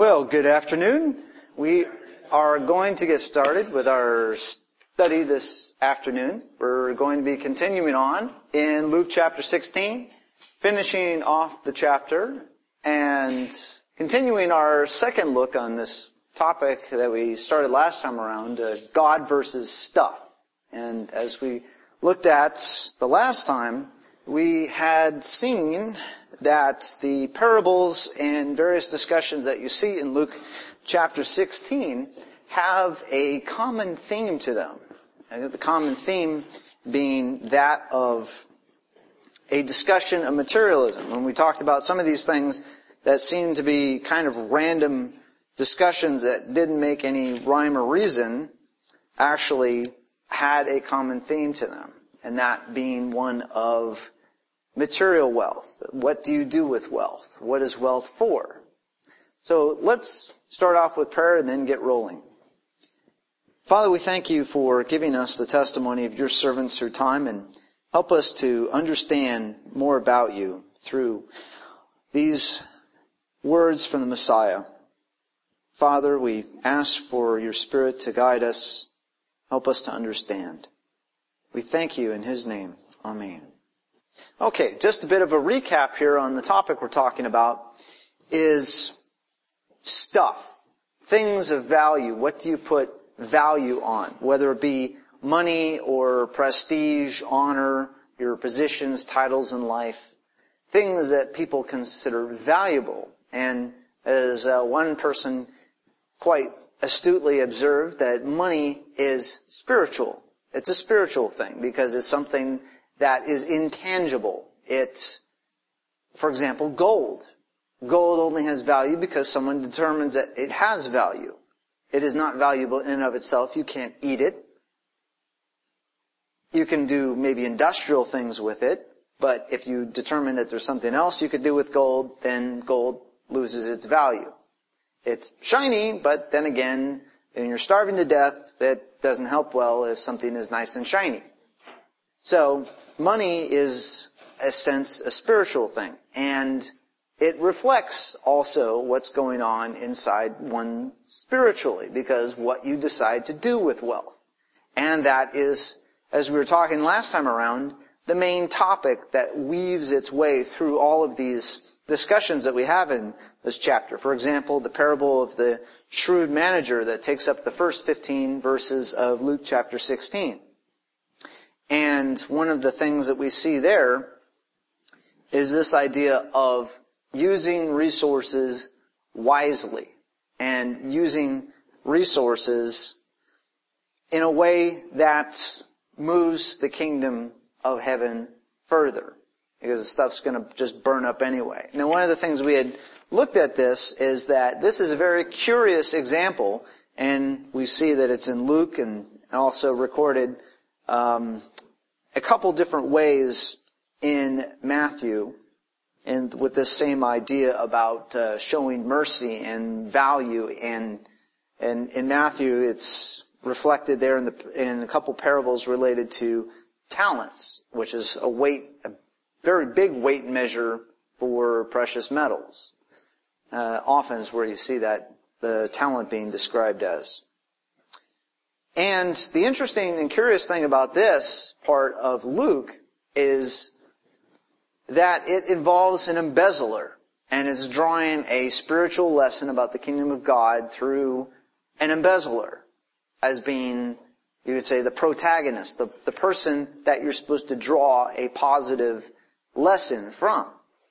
Well, good afternoon. We are going to get started with our study this afternoon. We're going to be continuing on in Luke chapter 16, finishing off the chapter and continuing our second look on this topic that we started last time around, God versus stuff. And as we looked at the last time, we had seen that the parables and various discussions that you see in Luke chapter 16 have a common theme to them. And the common theme being that of a discussion of materialism. When we talked about some of these things that seemed to be kind of random discussions that didn't make any rhyme or reason, actually had a common theme to them. And that being one of material wealth. What do you do with wealth? What is wealth for? So let's start off with prayer and then get rolling. Father, we thank you for giving us the testimony of your servants through time, and help us to understand more about you through these words from the Messiah. Father, we ask for your Spirit to guide us. Help us to understand. We thank you in his name. Amen. Okay, just a bit of a recap here on the topic we're talking about is stuff, things of value. What do you put value on? Whether it be money or prestige, honor, your positions, titles in life, things that people consider valuable. And as one person quite astutely observed, that money is spiritual. It's a spiritual thing because it's something that is intangible. For example, gold. Gold only has value because someone determines that it has value. It is not valuable in and of itself. You can't eat it. You can do maybe industrial things with it, but if you determine that there's something else you could do with gold, then gold loses its value. It's shiny, but then again, when you're starving to death, that doesn't help well if something is nice and shiny. So, money is, in a sense, a spiritual thing. And it reflects also what's going on inside one spiritually, because what you decide to do with wealth. And that is, as we were talking last time around, the main topic that weaves its way through all of these discussions that we have in this chapter. For example, the parable of the shrewd manager that takes up the first 15 verses of Luke chapter 16. And one of the things that we see there is this idea of using resources wisely and using resources in a way that moves the kingdom of heaven further, because the stuff's going to just burn up anyway. Now, one of the things we had looked at this is that this is a very curious example, and we see that it's in Luke and also recorded a couple different ways in Matthew, and with this same idea about showing mercy and value. And in Matthew, it's reflected there in a couple parables related to talents, which is a very big weight measure for precious metals. Often is where you see that the talent being described as. And the interesting and curious thing about this part of Luke is that it involves an embezzler, and it's drawing a spiritual lesson about the kingdom of God through an embezzler as being, you would say, the protagonist, the person that you're supposed to draw a positive lesson from.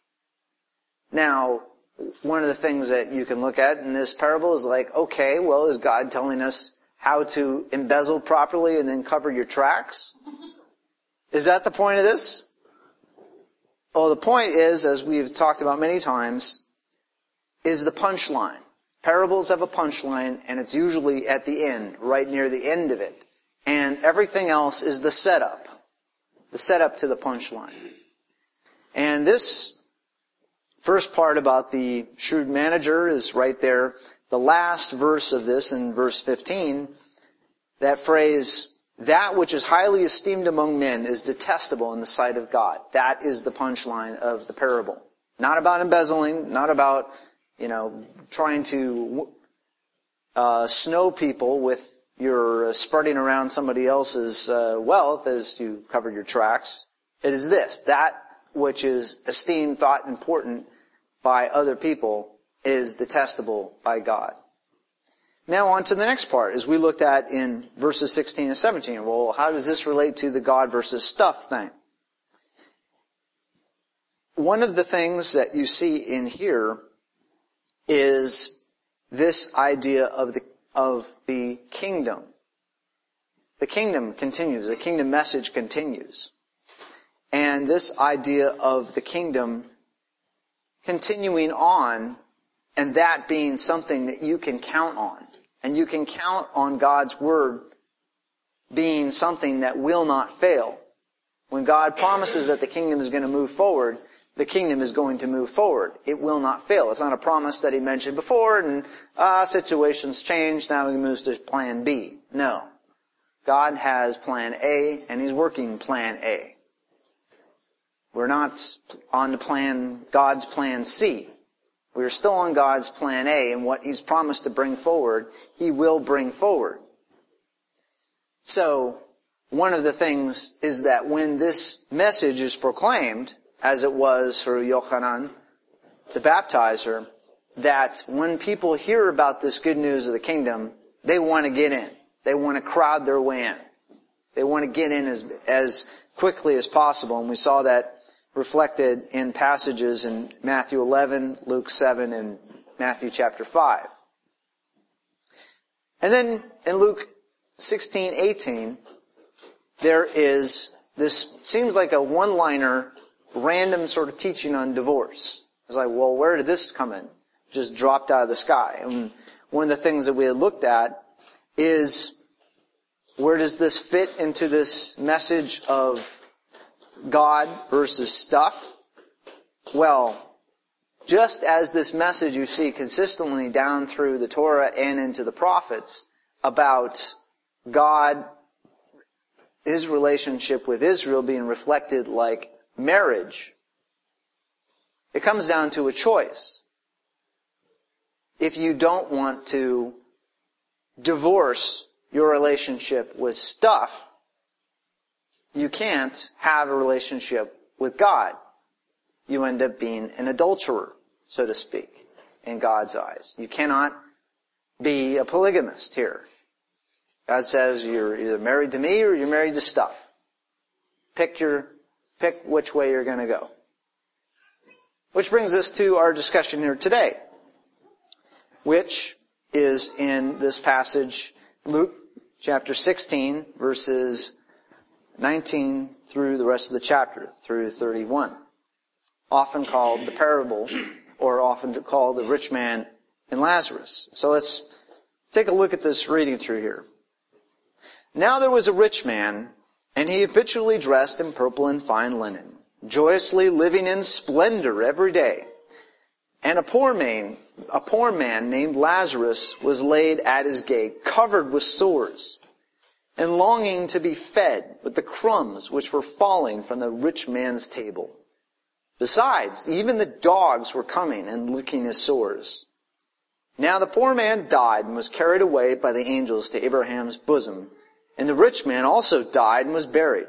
Now, one of the things that you can look at in this parable is like, okay, well, is God telling us how to embezzle properly and then cover your tracks? Is that the point of this? Oh, the point is, as we've talked about many times, is the punchline. Parables have a punchline, and it's usually at the end, right near the end of it. And everything else is the setup to the punchline. And this first part about the shrewd manager is right there. The last verse of this, in verse 15, that phrase, that which is highly esteemed among men is detestable in the sight of God. That is the punchline of the parable. Not about embezzling, not about, trying to snow people with your spreading around somebody else's wealth as you cover your tracks. It is this: that which is esteemed, thought important by other people is detestable by God. Now on to the next part, as we looked at in verses 16 and 17. Well, how does this relate to the God versus stuff thing? One of the things that you see in here is this idea of the kingdom. The kingdom continues. The kingdom message continues. And this idea of the kingdom continuing on, and that being something that you can count on. And you can count on God's word being something that will not fail. When God promises that the kingdom is going to move forward, the kingdom is going to move forward. It will not fail. It's not a promise that he mentioned before, and situations change, now he moves to plan B. No. God has plan A, and he's working plan A. We're not on God's plan C. We're still on God's plan A, and what he's promised to bring forward, he will bring forward. So, one of the things is that when this message is proclaimed, as it was for Yochanan, the baptizer, that when people hear about this good news of the kingdom, they want to get in. They want to crowd their way in. They want to get in as quickly as possible, and we saw that reflected in passages in Matthew 11, Luke 7, and Matthew chapter 5. And then in Luke 16, 18, there is this, seems like a one-liner, random sort of teaching on divorce. It's like, well, where did this come in? Just dropped out of the sky. And one of the things that we had looked at is, where does this fit into this message of God versus stuff? Well, just as this message you see consistently down through the Torah and into the prophets about God, his relationship with Israel being reflected like marriage, it comes down to a choice. If you don't want to divorce your relationship with stuff, you can't have a relationship with God. You end up being an adulterer, so to speak, in God's eyes. You cannot be a polygamist here. God says you're either married to me or you're married to stuff. Pick which way you're going to go. Which brings us to our discussion here today, which is in this passage, Luke chapter 16, verses 19 through the rest of the chapter, through 31. Often called the parable, or often called the rich man and Lazarus. So let's take a look at this reading through here. Now there was a rich man, and he habitually dressed in purple and fine linen, joyously living in splendor every day. And a poor man named Lazarus was laid at his gate, covered with sores, and longing to be fed with the crumbs which were falling from the rich man's table. Besides, even the dogs were coming and licking his sores. Now the poor man died and was carried away by the angels to Abraham's bosom, and the rich man also died and was buried.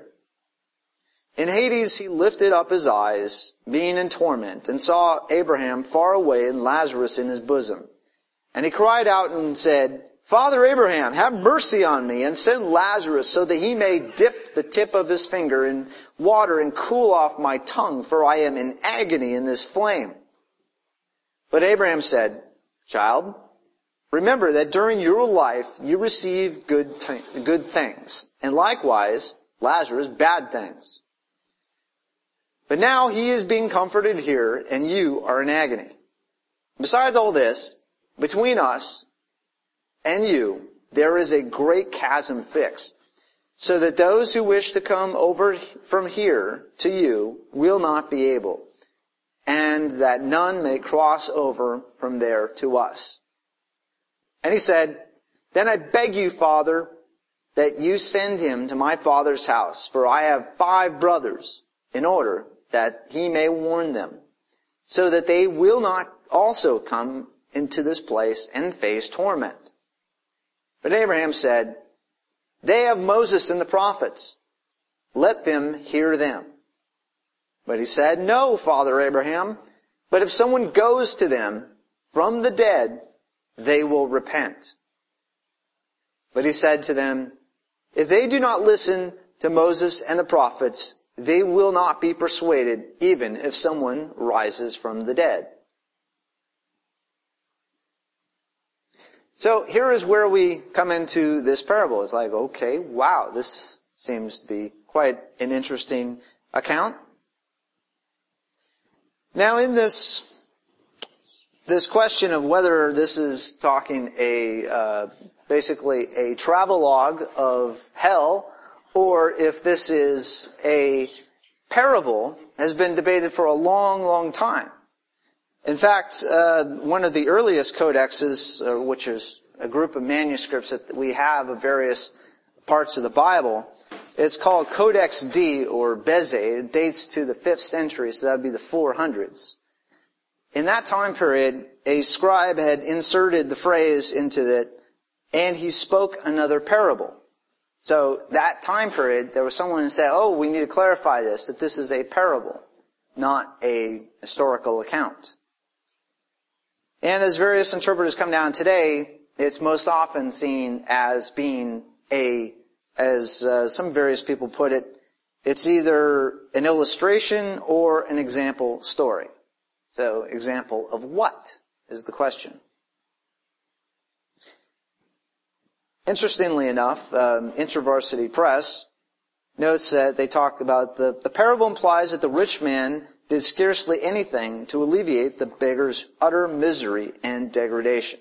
In Hades he lifted up his eyes, being in torment, and saw Abraham far away and Lazarus in his bosom. And he cried out and said, Father Abraham, have mercy on me, and send Lazarus so that he may dip the tip of his finger in water and cool off my tongue, for I am in agony in this flame. But Abraham said, Child, remember that during your life you received good things, and likewise Lazarus bad things. But now he is being comforted here, and you are in agony. Besides all this, between us and you, there is a great chasm fixed, so that those who wish to come over from here to you will not be able, and that none may cross over from there to us. And he said, Then I beg you, Father, that you send him to my father's house, for I have 5 brothers, in order that he may warn them, so that they will not also come into this place and face torment. But Abraham said, they have Moses and the prophets. Let them hear them. But he said, no, Father Abraham, but if someone goes to them from the dead, they will repent. But he said to them, if they do not listen to Moses and the prophets, they will not be persuaded, even if someone rises from the dead. So here is where we come into this parable. It's like, okay, wow, this seems to be quite an interesting account. Now in this question of whether this is talking basically a travelogue of hell, or if this is a parable, has been debated for a long, long time. In fact, one of the earliest codexes, which is a group of manuscripts that we have of various parts of the Bible, it's called Codex D, or Beze. It dates to the 5th century, so that would be the 400s. In that time period, a scribe had inserted the phrase into it, and he spoke another parable. So that time period, there was someone who said, oh, we need to clarify this, that this is a parable, not a historical account. And as various interpreters come down today, it's most often seen as being as some various people put it, it's either an illustration or an example story. So, example of what is the question? Interestingly enough, InterVarsity Press notes that they talk about the parable implies that the rich man did scarcely anything to alleviate the beggar's utter misery and degradation.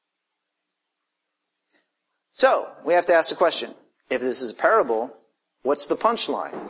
So, we have to ask the question, if this is a parable, what's the punchline?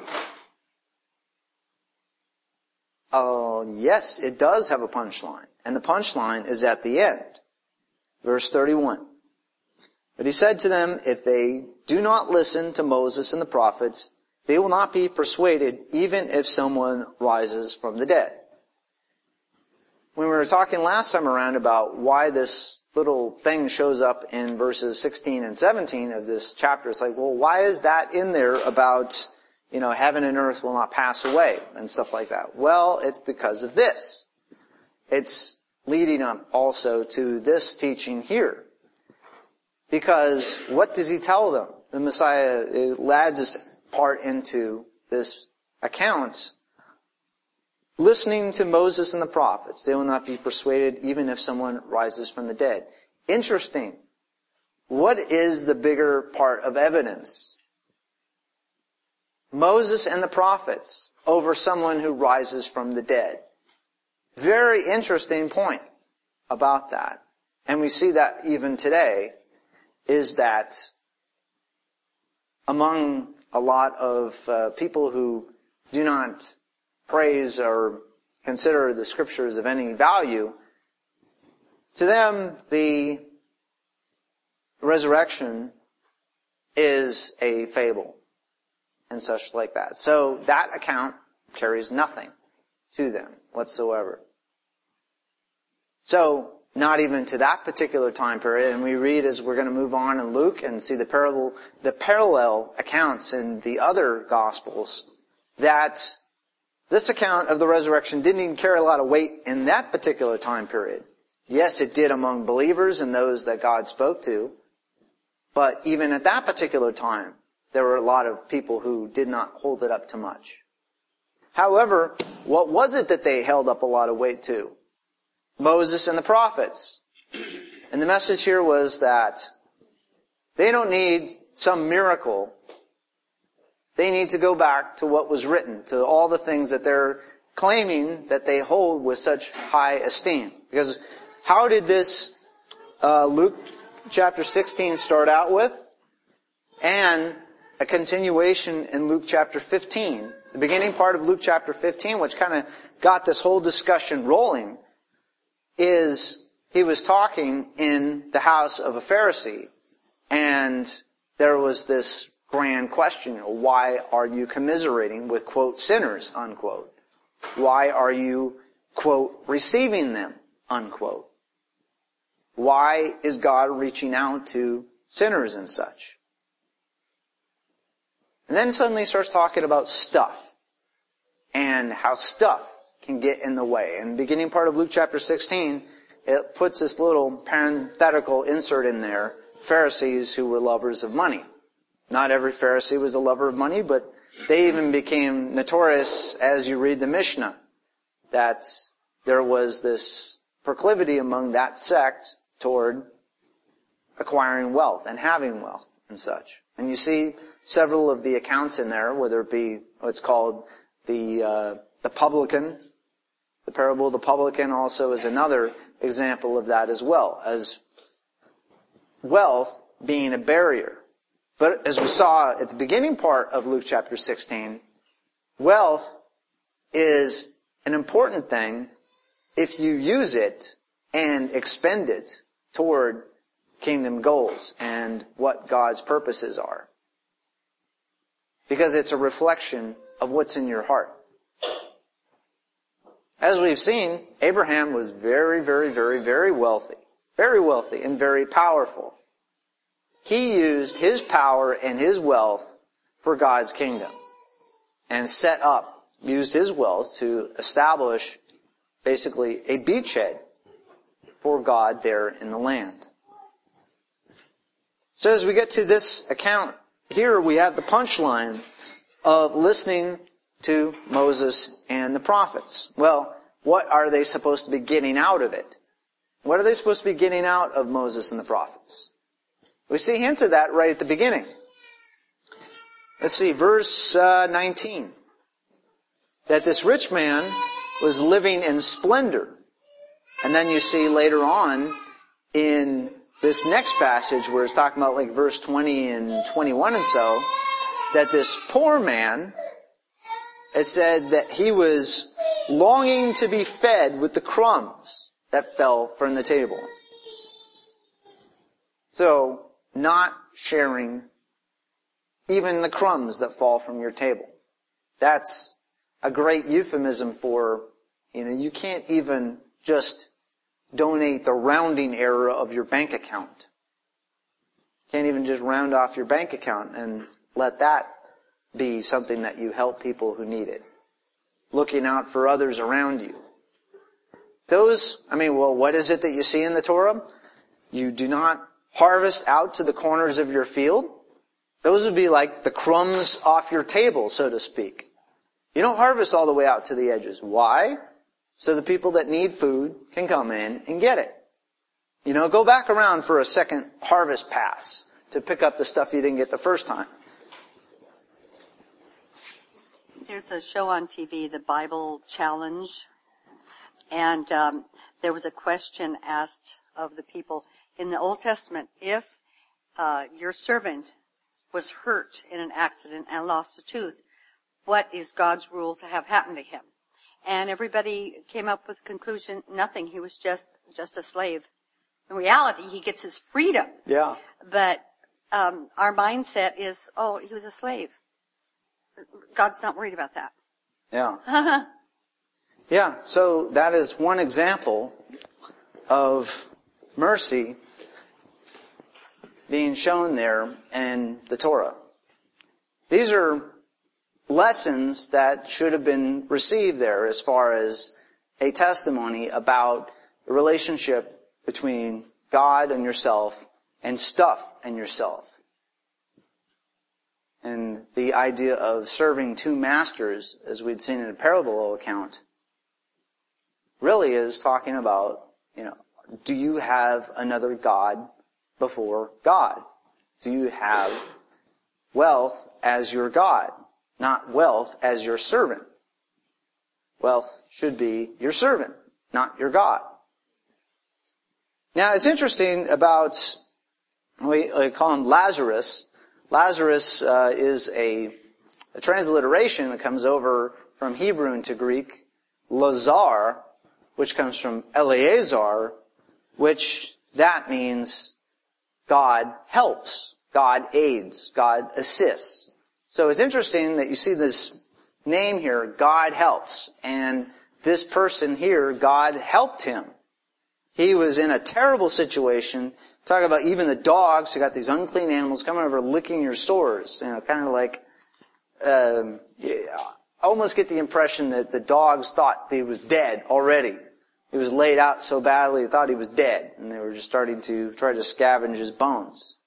Oh, yes, it does have a punchline. And the punchline is at the end. Verse 31. But he said to them, if they do not listen to Moses and the prophets, they will not be persuaded, even if someone rises from the dead. When we were talking last time around about why this little thing shows up in verses 16 and 17 of this chapter, it's like, well, why is that in there about, heaven and earth will not pass away and stuff like that? Well, it's because of this. It's leading up also to this teaching here. Because what does he tell them? The Messiah adds this part into this account. Listening to Moses and the prophets, they will not be persuaded even if someone rises from the dead. Interesting. What is the bigger part of evidence? Moses and the prophets over someone who rises from the dead. Very interesting point about that. And we see that even today, is that among a lot of people who do not praise or consider the scriptures of any value, to them the resurrection is a fable and such like that. So that account carries nothing to them whatsoever. So not even to that particular time period, and we read as we're going to move on in Luke and see the parallel accounts in the other Gospels, that this account of the resurrection didn't even carry a lot of weight in that particular time period. Yes, it did among believers and those that God spoke to, but even at that particular time, there were a lot of people who did not hold it up to much. However, what was it that they held up a lot of weight to? Moses and the prophets. And the message here was that they don't need some miracle. They need to go back to what was written, to all the things that they're claiming that they hold with such high esteem. Because how did this Luke chapter 16 start out with? And a continuation in Luke chapter 15. The beginning part of Luke chapter 15, which kind of got this whole discussion rolling, is he was talking in the house of a Pharisee, and there was this grand question, why are you commiserating with, quote, sinners, unquote? Why are you, quote, receiving them, unquote. Why is God reaching out to sinners and such? And then suddenly he starts talking about stuff and how stuff can get in the way. And the beginning part of Luke chapter 16, it puts this little parenthetical insert in there, Pharisees who were lovers of money. Not every Pharisee was a lover of money, but they even became notorious as you read the Mishnah, that there was this proclivity among that sect toward acquiring wealth and having wealth and such. And you see several of the accounts in there, whether it be what's called the publican. The parable of the publican also is another example of that as well, as wealth being a barrier. But as we saw at the beginning part of Luke chapter 16, wealth is an important thing if you use it and expend it toward kingdom goals and what God's purposes are. Because it's a reflection of what's in your heart. As we've seen, Abraham was very, very, very, very wealthy and very powerful. He used his power and his wealth for God's kingdom and used his wealth to establish basically a beachhead for God there in the land. So as we get to this account here, we have the punchline of listening to Moses and the prophets. Well, what are they supposed to be getting out of it? What are they supposed to be getting out of Moses and the prophets? We see hints of that right at the beginning. Let's see, verse 19. That this rich man was living in splendor. And then you see later on in this next passage where it's talking about like verse 20 and 21 and so, that this poor man, it said that he was longing to be fed with the crumbs that fell from the table. So, not sharing even the crumbs that fall from your table. That's a great euphemism for, you can't even just donate the rounding error of your bank account. Can't even just round off your bank account and let that be something that you help people who need it. Looking out for others around you. What is it that you see in the Torah? You do not harvest out to the corners of your field. Those would be like the crumbs off your table, so to speak. You don't harvest all the way out to the edges. Why? So the people that need food can come in and get it. Go back around for a second harvest pass to pick up the stuff you didn't get the first time. There's a show on TV, The Bible Challenge, and there was a question asked of the people in the Old Testament, if your servant was hurt in an accident and lost a tooth, what is God's rule to have happen to him? And everybody came up with the conclusion, nothing. He was just a slave. In reality, he gets his freedom. Yeah. But our mindset is, he was a slave. God's not worried about that. Yeah. Yeah, so that is one example of mercy being shown there in the Torah. These are lessons that should have been received there as far as a testimony about the relationship between God and yourself and stuff and yourself. And the idea of serving two masters, as we'd seen in a parable account, really is talking about, do you have another God before God? Do you have wealth as your God, not wealth as your servant? Wealth should be your servant, not your God. Now, it's interesting about, we call him Lazarus. Lazarus is a transliteration that comes over from Hebrew into Greek, Lazar, which comes from Eleazar, which that means God helps, God aids, God assists. So it's interesting that you see this name here, God helps, and this person here, God helped him. He was in a terrible situation. Talk about even the dogs, you got these unclean animals coming over licking your sores. Kind of like, I almost get the impression that the dogs thought he was dead already. He was laid out so badly they thought he was dead, and they were just starting to try to scavenge his bones.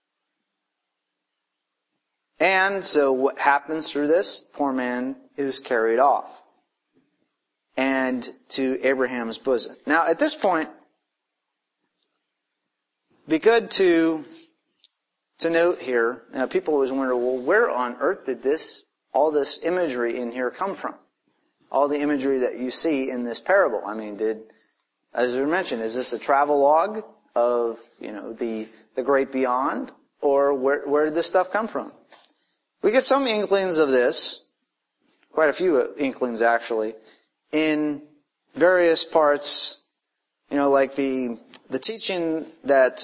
And so what happens through this? Poor man is carried off and to Abraham's bosom. Now, at this point, be good to note here, people always wonder, well, where on earth did all this imagery in here come from? All the imagery that you see in this parable. I mean, as we mentioned, is this a travelogue of, the great beyond? Or where did this stuff come from? We get some inklings of this, quite a few inklings actually, in various parts, like the teaching that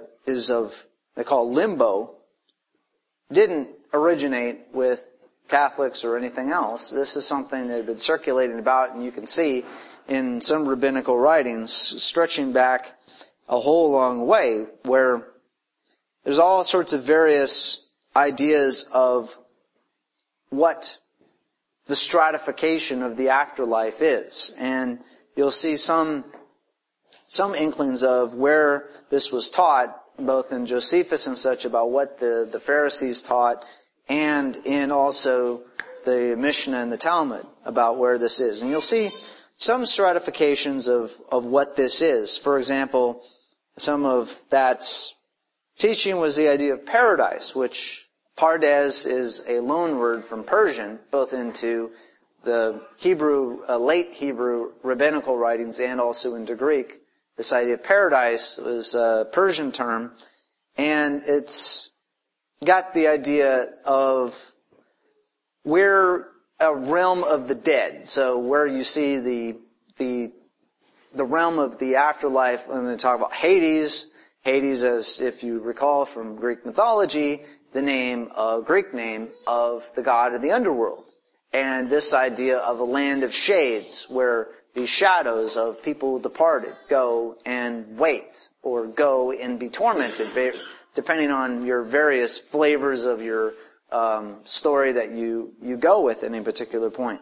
they call limbo, didn't originate with Catholics or anything else. This is something that had been circulating about, and you can see in some rabbinical writings stretching back a whole long way, where there's all sorts of various ideas of what the stratification of the afterlife is. And you'll see some inklings of where this was taught, both in Josephus and such, about what the Pharisees taught, and in also the Mishnah and the Talmud about where this is. And you'll see some stratifications of what this is. For example, some of that teaching was the idea of paradise, which Pardes is a loan word from Persian, both into the late Hebrew rabbinical writings and also into Greek. This idea of paradise was a Persian term, and it's got the idea of where a realm of the dead. So where you see the realm of the afterlife, when they talk about Hades, as if you recall from Greek mythology, the Greek name of the god of the underworld. And this idea of a land of shades, where these shadows of people departed go and wait, or go and be tormented, depending on your various flavors of your story that you go with at any particular point.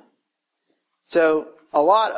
So not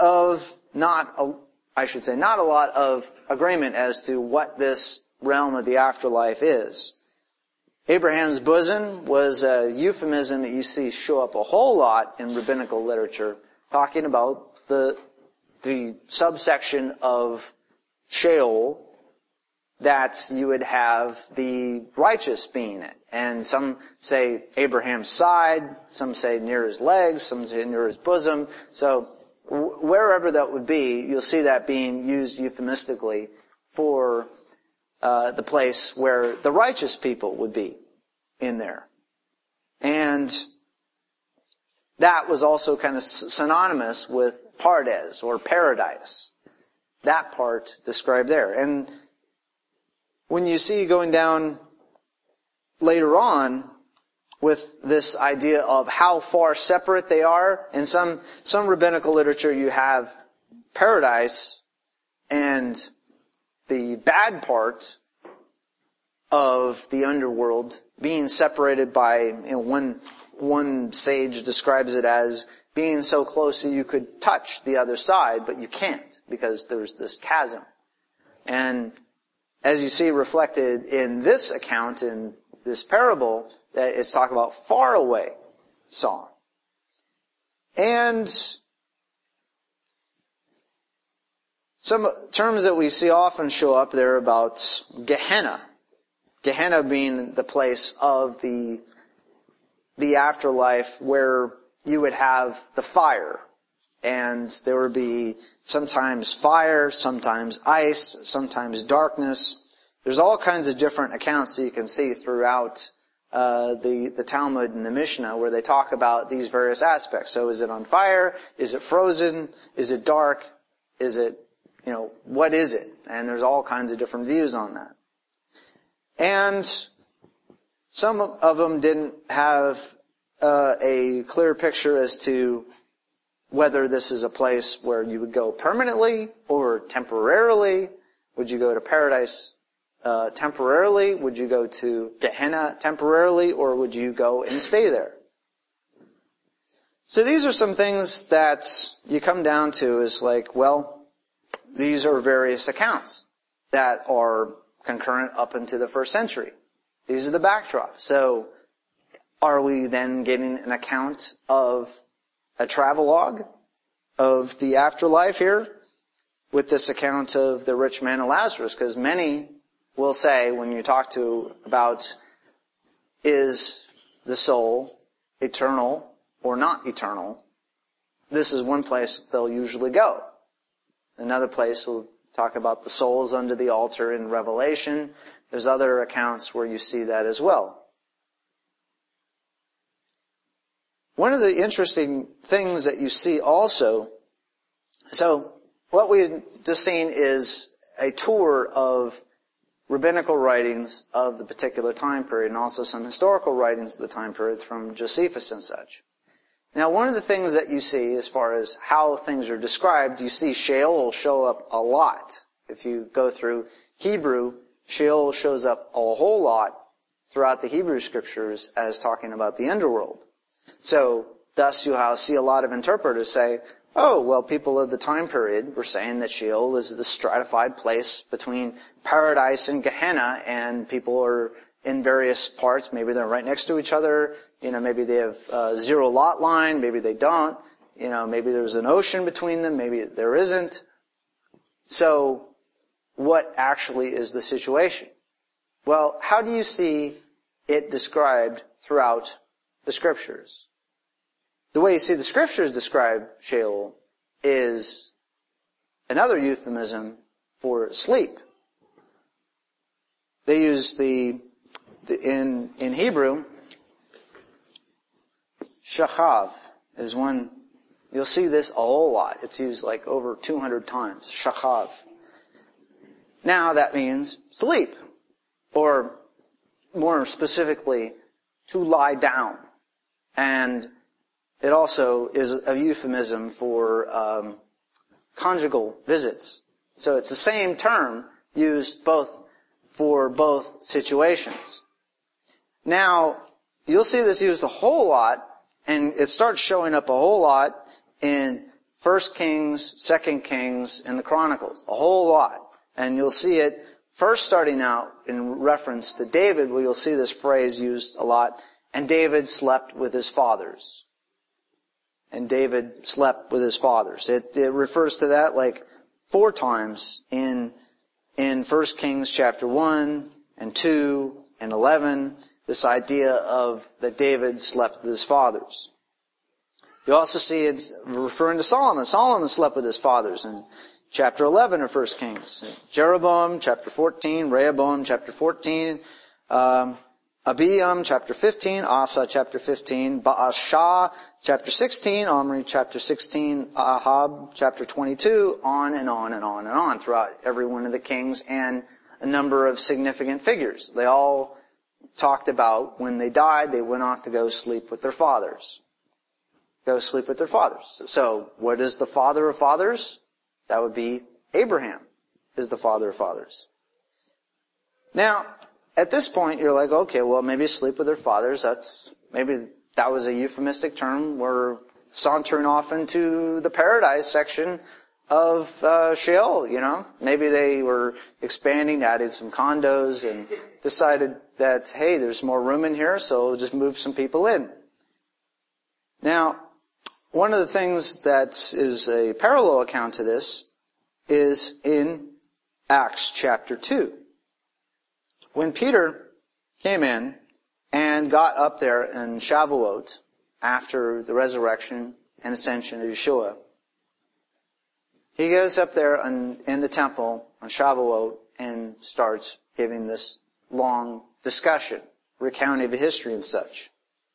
a lot of agreement as to what this realm of the afterlife is. Abraham's bosom was a euphemism that you see show up a whole lot in rabbinical literature, talking about the subsection of Sheol that you would have the righteous being it. And some say Abraham's side, some say near his legs, some say near his bosom. So wherever that would be, you'll see that being used euphemistically for the place where the righteous people would be in there. And that was also kind of synonymous with Pardes, or paradise. That part described there. And when you see going down later on with this idea of how far separate they are, in some rabbinical literature you have paradise and the bad part of the underworld being separated by, one sage describes it as being so close that you could touch the other side, but you can't, because there's this chasm. And as you see reflected in this account, in this parable, that it's talking about far away saw. And some terms that we see often show up there about Gehenna. Gehenna being the place of the afterlife where you would have the fire. And there would be sometimes fire, sometimes ice, sometimes darkness. There's all kinds of different accounts that you can see throughout the Talmud and the Mishnah where they talk about these various aspects. So is it on fire? Is it frozen? Is it dark? Is it, what is it? And there's all kinds of different views on that. And some of them didn't have a clear picture as to whether this is a place where you would go permanently or temporarily, Would you go to paradise temporarily? Would you go to Gehenna temporarily? Or would you go and stay there? So these are some things that you come down to is like, well, these are various accounts that are concurrent up into the first century. These are the backdrop. So are we then getting an account of a travelogue of the afterlife here with this account of the rich man and Lazarus? Because many will say, when you talk to about is the soul eternal or not eternal, this is one place they'll usually go. Another place will talk about the souls under the altar in Revelation. There's other accounts where you see that as well. One of the interesting things that you see also, so what we've just seen is a tour of rabbinical writings of the particular time period and also some historical writings of the time period from Josephus and such. Now, one of the things that you see as far as how things are described, you see Sheol show up a lot. If you go through Hebrew, Sheol shows up a whole lot throughout the Hebrew scriptures as talking about the underworld. So, thus you'll see a lot of interpreters say, oh, well, people of the time period were saying that Sheol is the stratified place between paradise and Gehenna, and people are in various parts. Maybe they're right next to each other. Maybe they have a zero lot line. Maybe they don't. Maybe there's an ocean between them. Maybe there isn't. So, what actually is the situation? Well, how do you see it described throughout the scriptures? The way you see the scriptures describe Sheol is another euphemism for sleep. They use in Hebrew, shachav is one. You'll see this a whole lot. It's used like over 200 times. Shachav. Now that means sleep, or more specifically, to lie down. And it also is a euphemism for conjugal visits. So it's the same term used for both situations. Now, you'll see this used a whole lot, and it starts showing up a whole lot in 1 Kings, 2 Kings, and the Chronicles. A whole lot. And you'll see it first starting out in reference to David, where you'll see this phrase used a lot, and David slept with his fathers. And David slept with his fathers. It refers to that like 4 times in 1 Kings chapter 1 and 2 and 11, this idea of that David slept with his fathers. You also see it's referring to Solomon. Solomon slept with his fathers in chapter 11 of 1 Kings. Jeroboam, chapter 14, Rehoboam, chapter 14, Abiyam, chapter 15, Asa, chapter 15, Baasha, chapter 16, Omri, chapter 16, Ahab, chapter 22, on and on and on and on throughout every one of the kings, and a number of significant figures. They all talked about when they died, they went off to go sleep with their fathers. Go sleep with their fathers. So, what is the father of fathers? That would be Abraham, is the father of fathers. Now, at this point, you're like, okay, well, maybe sleep with their fathers. Maybe that was a euphemistic term. We're sauntering off into the paradise section of Sheol, Maybe they were expanding, added some condos, and decided that, hey, there's more room in here, so we'll just move some people in. Now, one of the things that is a parallel account to this is in Acts chapter 2. When Peter came in and got up there in Shavuot after the resurrection and ascension of Yeshua, he goes up there in the temple on Shavuot and starts giving this long discussion, recounting the history and such.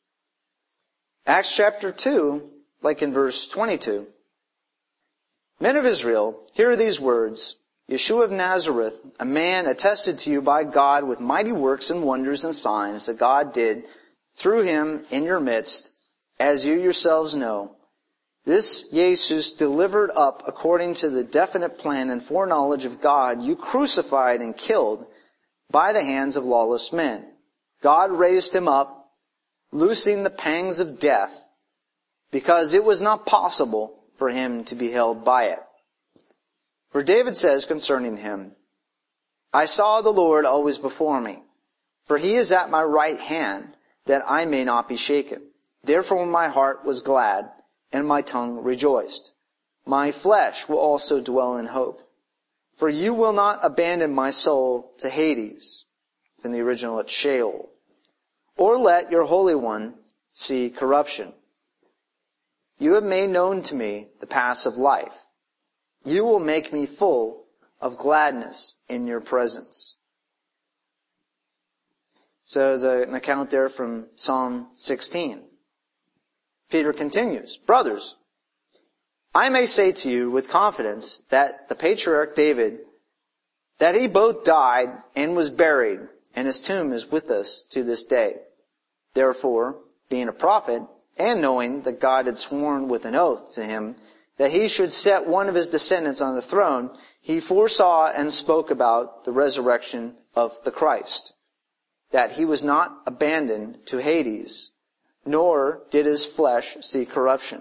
Acts chapter 2, like in verse 22, Men of Israel, hear these words. Yeshua of Nazareth, a man attested to you by God with mighty works and wonders and signs that God did through him in your midst, as you yourselves know. This Jesus delivered up according to the definite plan and foreknowledge of God, you crucified and killed by the hands of lawless men. God raised him up, loosing the pangs of death, because it was not possible for him to be held by it. For David says concerning him, I saw the Lord always before me, for he is at my right hand, that I may not be shaken. Therefore my heart was glad, and my tongue rejoiced. My flesh will also dwell in hope. For you will not abandon my soul to Hades, from the original it's Sheol, or let your Holy One see corruption. You have made known to me the paths of life. You will make me full of gladness in your presence. So there's an account there from Psalm 16. Peter continues, brothers, I may say to you with confidence that the patriarch David, that he both died and was buried, and his tomb is with us to this day. Therefore, being a prophet, and knowing that God had sworn with an oath to him that he should set one of his descendants on the throne, he foresaw and spoke about the resurrection of the Christ, that he was not abandoned to Hades, nor did his flesh see corruption.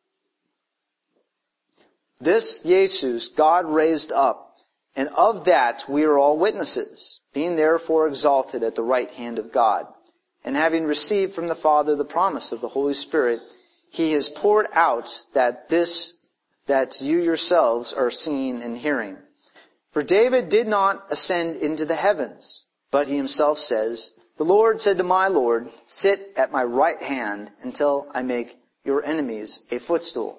This Jesus God raised up, and of that we are all witnesses, being therefore exalted at the right hand of God, and having received from the Father the promise of the Holy Spirit, he has poured out that you yourselves are seeing and hearing. For David did not ascend into the heavens, but he himself says, the Lord said to my Lord, sit at my right hand until I make your enemies a footstool.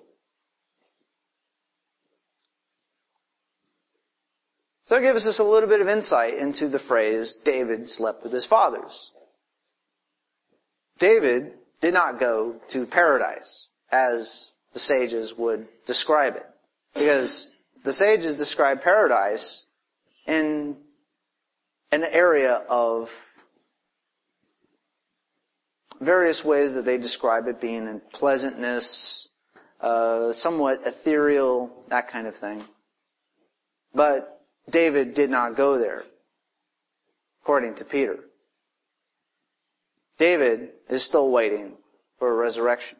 So it gives us a little bit of insight into the phrase, David slept with his fathers. David did not go to paradise, as the sages would describe it. Because the sages describe paradise in an area of various ways that they describe it, being in pleasantness, somewhat ethereal, that kind of thing. But David did not go there, according to Peter. David is still waiting for a resurrection.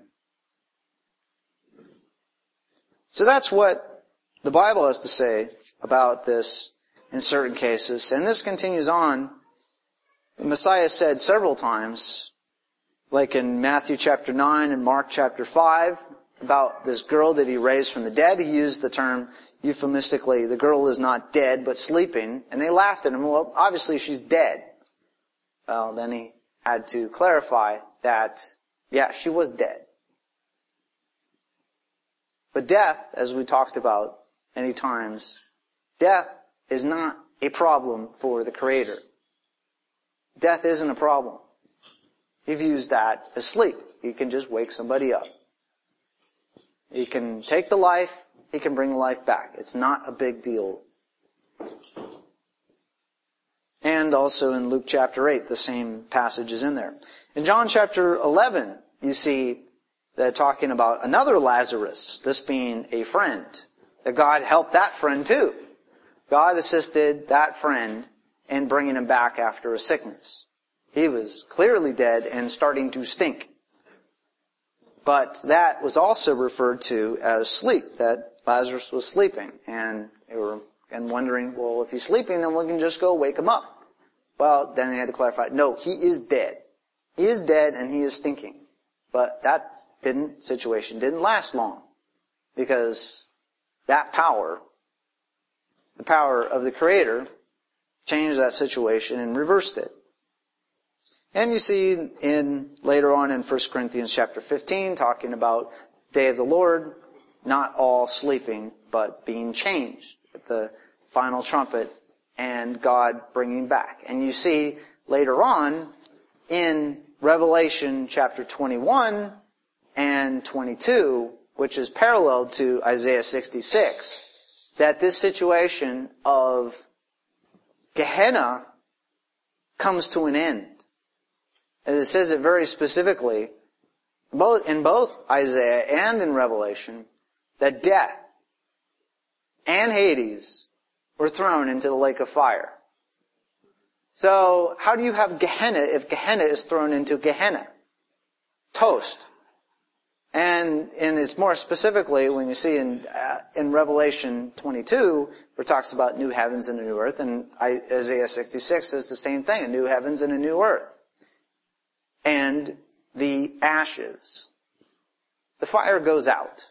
So that's what the Bible has to say about this in certain cases. And this continues on. The Messiah said several times, like in Matthew chapter 9 and Mark chapter 5, about this girl that he raised from the dead. He used the term euphemistically, the girl is not dead but sleeping. And they laughed at him. Well, obviously she's dead. Well, then he had to clarify that, yeah, she was dead. But death, as we talked about many times, death is not a problem for the Creator. Death isn't a problem. He views that as sleep. He can just wake somebody up. He can take the life, he can bring the life back. It's not a big deal. And also in Luke chapter 8, the same passage is in there. In John chapter 11, you see that talking about another Lazarus, this being a friend, that God helped that friend too. God assisted that friend in bringing him back after a sickness. He was clearly dead and starting to stink. But that was also referred to as sleep, that Lazarus was sleeping. And they were wondering, well, if he's sleeping, then we can just go wake him up. Well, then they had to clarify, no, he is dead. He is dead and he is stinking. But that situation didn't last long, because that power, the power of the Creator, changed that situation and reversed it. And you see later on in 1 Corinthians chapter 15, talking about day of the Lord, not all sleeping, but being changed at the final trumpet and God bringing back. And you see later on in Revelation chapter 21 and 22, which is parallel to Isaiah 66, that this situation of Gehenna comes to an end. And it says it very specifically, in both Isaiah and in Revelation, that death and Hades were thrown into the lake of fire. So, how do you have Gehenna if Gehenna is thrown into Gehenna? Toast. And it's more specifically when you see in Revelation 22, where it talks about new heavens and a new earth, and Isaiah 66 says the same thing, a new heavens and a new earth. And the ashes. The fire goes out.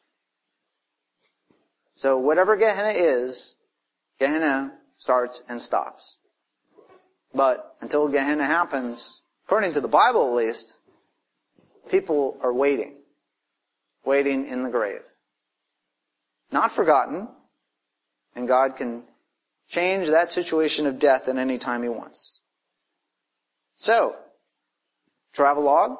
So whatever Gehenna is, Gehenna starts and stops. But until Gehenna happens, according to the Bible at least, people are waiting in the grave. Not forgotten, and God can change that situation of death at any time He wants. So, travelogue?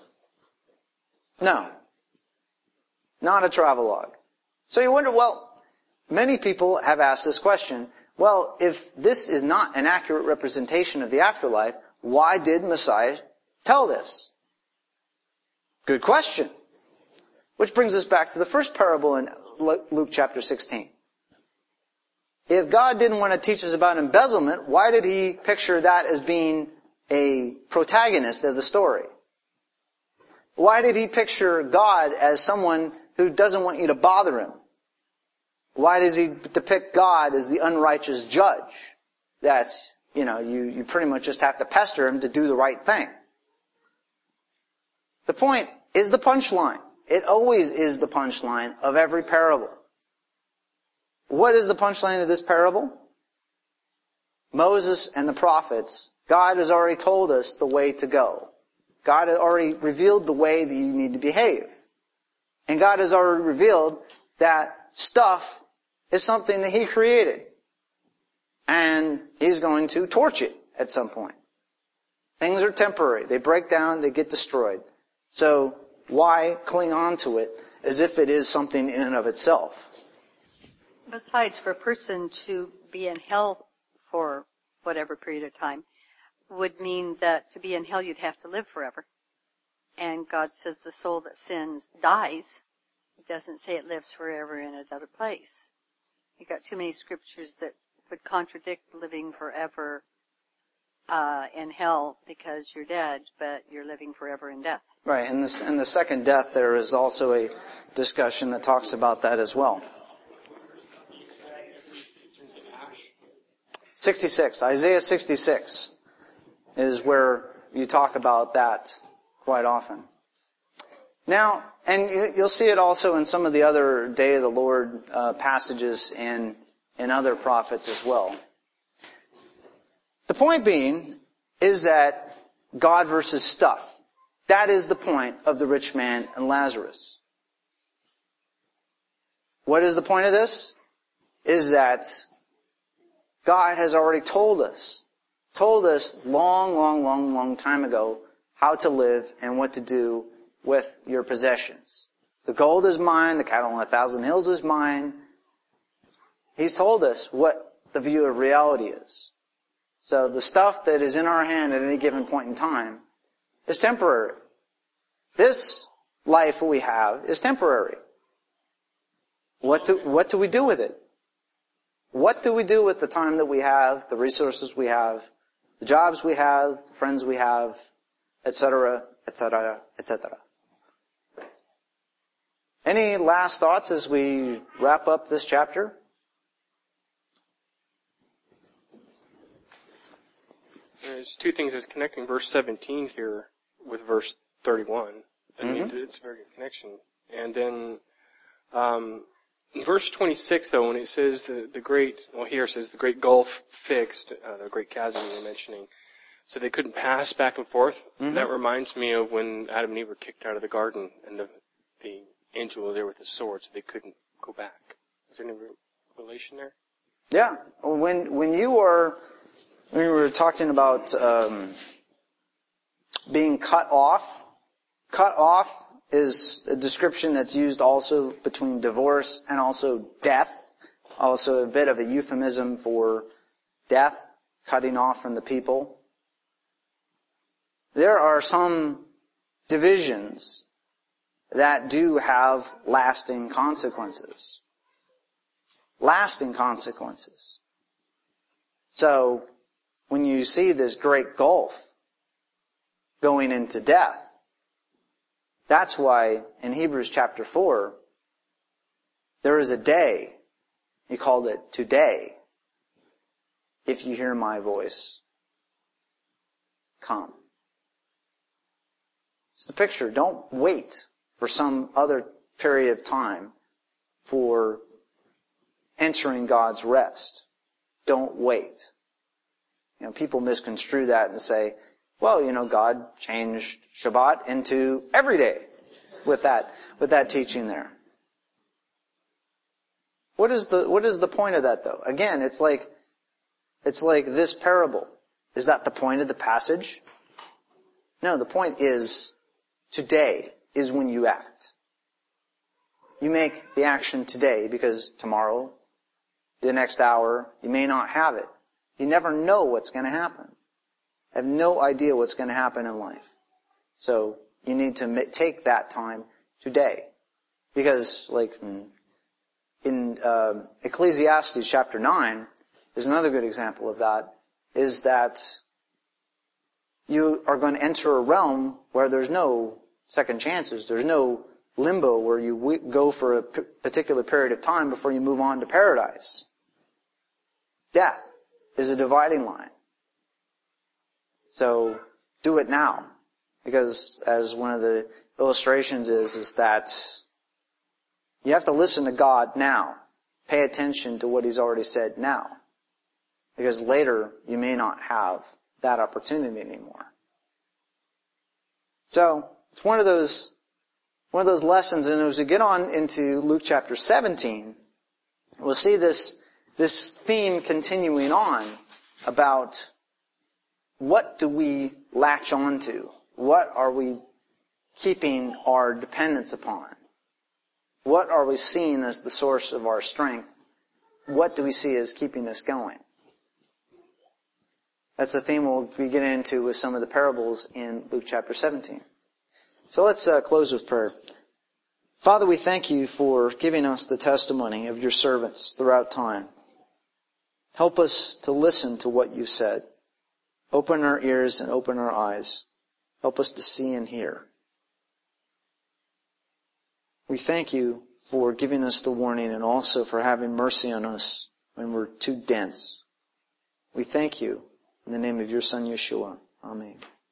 No. Not a travelogue. So you wonder, well, many people have asked this question, well, if this is not an accurate representation of the afterlife, why did Messiah tell this? Good question. Which brings us back to the first parable in Luke chapter 16. If God didn't want to teach us about embezzlement, why did He picture that as being a protagonist of the story? Why did He picture God as someone who doesn't want you to bother Him? Why does He depict God as the unrighteous judge? That's, you pretty much just have to pester Him to do the right thing. The point is the punchline. It always is the punchline of every parable. What is the punchline of this parable? Moses and the prophets, God has already told us the way to go. God has already revealed the way that you need to behave. And God has already revealed that stuff is something that He created. And He's going to torch it at some point. Things are temporary. They break down, they get destroyed. So why cling on to it as if it is something in and of itself? Besides, for a person to be in hell for whatever period of time would mean that to be in hell you'd have to live forever. And God says the soul that sins dies. It doesn't say it lives forever in another place. You got too many scriptures that would contradict living forever in hell because you're dead, but you're living forever in death. Right, and in the second death there is also a discussion that talks about that as well. 66, Isaiah 66 is where you talk about that quite often. Now, and you'll see it also in some of the other Day of the Lord passages and in other prophets as well. The point being is that God versus stuff. That is the point of the rich man and Lazarus. What is the point of this? Is that God has already told us long time ago how to live and what to do with your possessions. The gold is mine, the cattle on 1,000 hills is mine. He's told us what the view of reality is. So the stuff that is in our hand at any given point in time is temporary. This life we have is temporary. What do we do with it? What do we do with the time that we have, the resources we have, the jobs we have, the friends we have, etc., etc., etc.? Any last thoughts as we wrap up this chapter? There's two things that's connecting verse 17 here with verse 31. I mean, it's a very good connection. And then, in verse 26, though, when it says the great gulf fixed, the great chasm you were mentioning, so they couldn't pass back and forth. That reminds me of when Adam and Eve were kicked out of the garden, and the angel was there with his sword, so they couldn't go back. Is there any relation there? Yeah. When we were talking about being cut off is a description that's used also between divorce and also death. Also a bit of a euphemism for death, cutting off from the people. There are some divisions that do have lasting consequences. Lasting consequences. So, when you see this great gulf going into death, that's why in Hebrews chapter 4, there is a day, he called it today. If you hear my voice, come. It's the picture. Don't wait for some other period of time for entering God's rest. Don't wait. People misconstrue that and say, well, God changed Shabbat into every day with that teaching there. What is the point of that though? Again, it's like this parable. Is that the point of the passage? No, the point is today is when you act. You make the action today because tomorrow, the next hour, you may not have it. You never know what's going to happen. I have no idea what's going to happen in life. So you need to take that time today. Because in Ecclesiastes chapter 9 is another good example of that, is that you are going to enter a realm where there's no second chances. There's no limbo where you go for a particular period of time before you move on to paradise. Death is a dividing line. So do it now. Because as one of the illustrations is that you have to listen to God now. Pay attention to what He's already said now. Because later you may not have that opportunity anymore. So it's one of those lessons, and as we get on into Luke chapter 17, we'll see this theme continuing on about what do we latch on to? What are we keeping our dependence upon? What are we seeing as the source of our strength? What do we see as keeping us going? That's the theme we'll be getting into with some of the parables in Luke chapter 17. So let's close with prayer. Father, we thank you for giving us the testimony of your servants throughout time. Help us to listen to what you said. Open our ears and open our eyes. Help us to see and hear. We thank you for giving us the warning and also for having mercy on us when we're too dense. We thank you in the name of your Son, Yeshua. Amen.